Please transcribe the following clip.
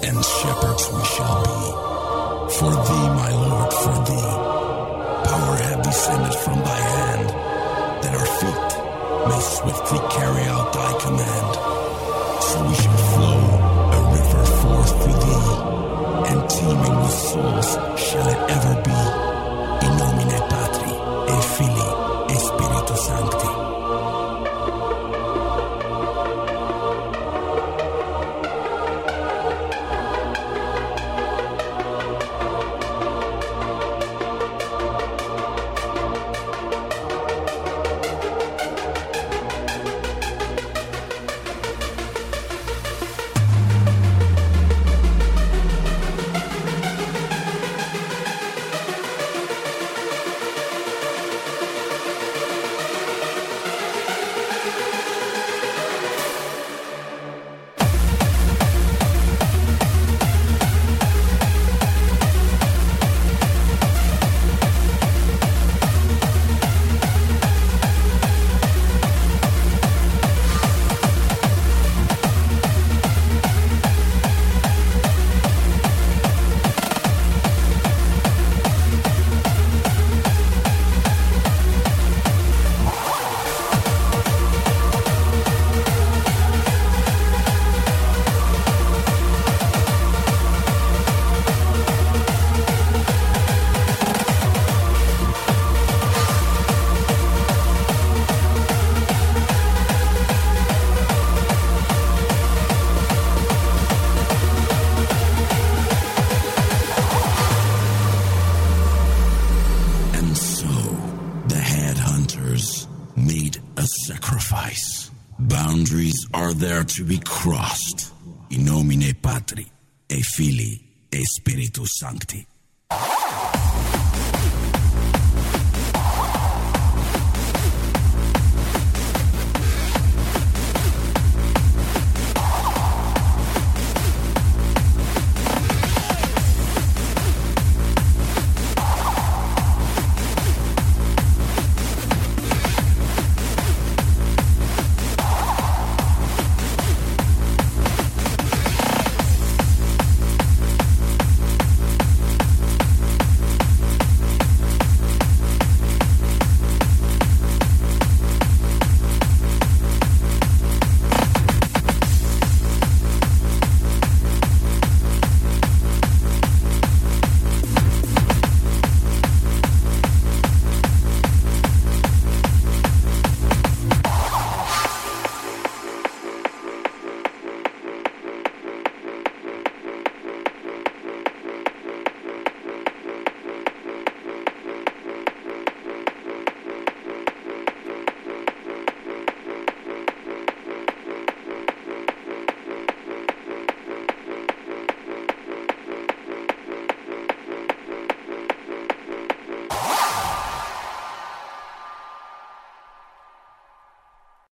and shepherds we shall be. For thee, my Lord, for thee, power hath descended from thy hand, that our feet may swiftly carry out thy command. So we shall flow a river forth to thee, and teeming with souls shall it ever be. In nomine Patri, et Filii, et Spiritus Sancti. Boundaries are there to be crossed. In nomine Patri, et Filii, et Spiritus Sancti.